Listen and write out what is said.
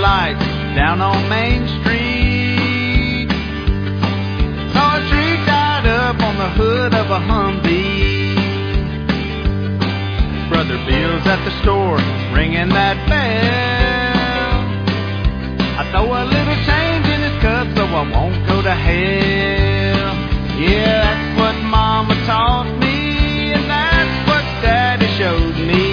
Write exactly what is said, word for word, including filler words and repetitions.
lights down on Main Street. Saw a tree tied up on the hood of a Humvee. Brother Bill's at the store ringing that bell. I throw a little change in his cup so I won't go to hell. Yeah, that's what Mama taught me, and that's what Daddy showed me.